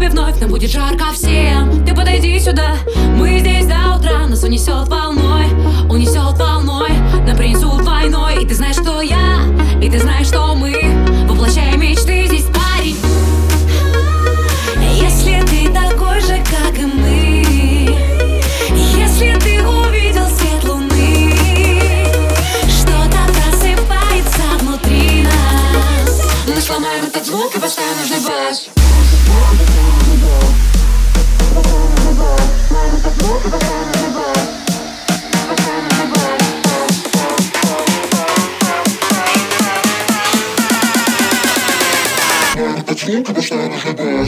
клубе вновь нам будет жарко всем. Ты подойди сюда, мы здесь до утра. Нас унесет волной, нам принесут войной. И ты знаешь, что я, и ты знаешь, что мы воплощаем мечты здесь, парень. Если ты такой же, как и мы, если ты увидел свет луны, что-то просыпается внутри нас. Мы сломаем этот звук и поставим нужный бас. Звук, поставим нужный бас.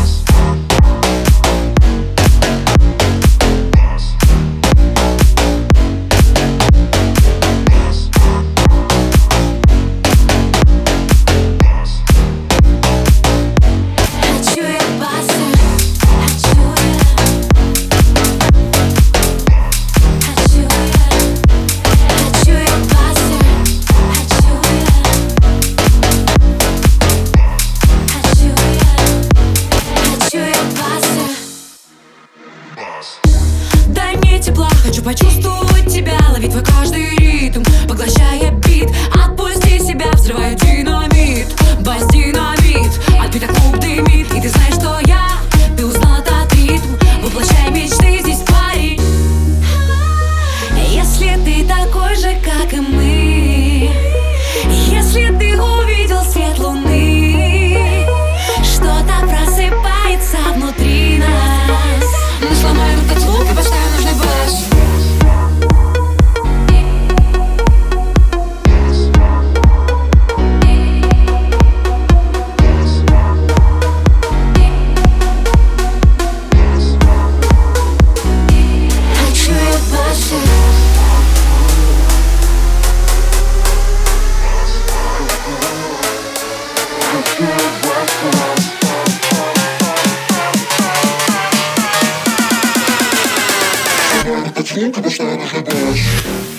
Дай мне тепла, хочу почувствовать тебя, ловить твой каждый ритм, поглощая бит. Отпусти себя, взрываю динамит, бас-динамит. Отбитый клуб дымит, и ты знаешь, что я, ты узнал этот ритм, воплощай мечты здесь, парень. Если ты такой же, как и мы, если ты увидел свет луны, что-то просыпается внутри нас. Мы сломаем этот звук и поставим нужный бас. Хочу я басы. Звук, поставим нужный бас.